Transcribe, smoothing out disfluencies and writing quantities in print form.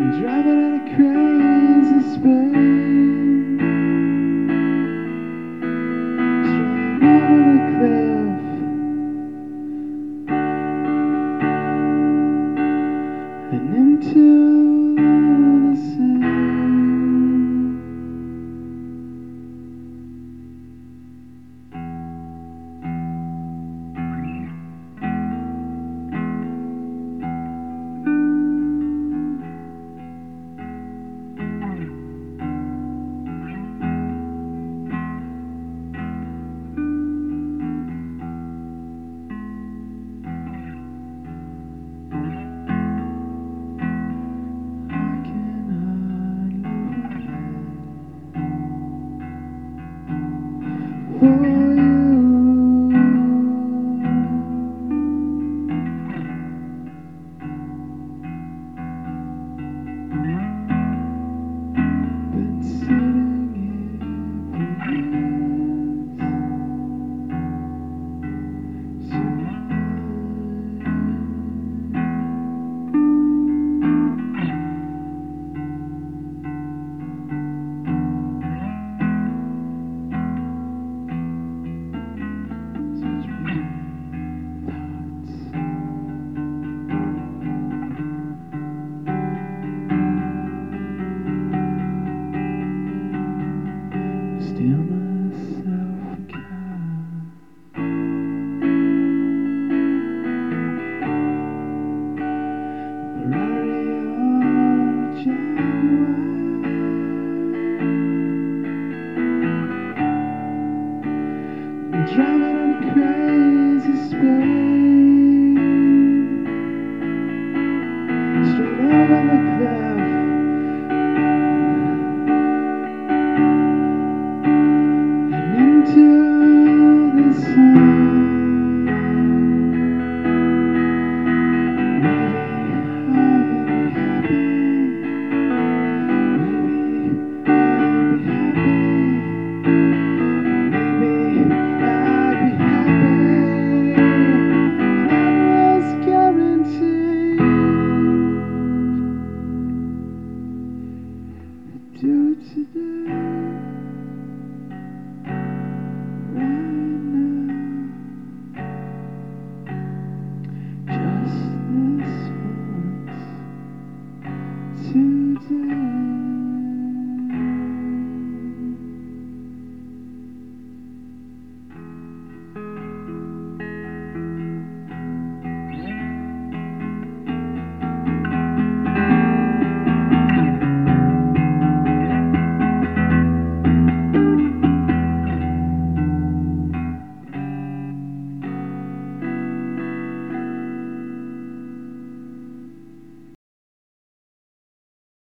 Driving at a crazy speed, straight over the cliff, and into the sea. For you, been sitting here for years, so steal myself a car, Ferrari or Jaguar, driving at a crazy speed, straight over the cliff, into the sun. Maybe I'll be happy. Maybe I'll be happy. Maybe I'll be happy. That was guaranteed. Do it today.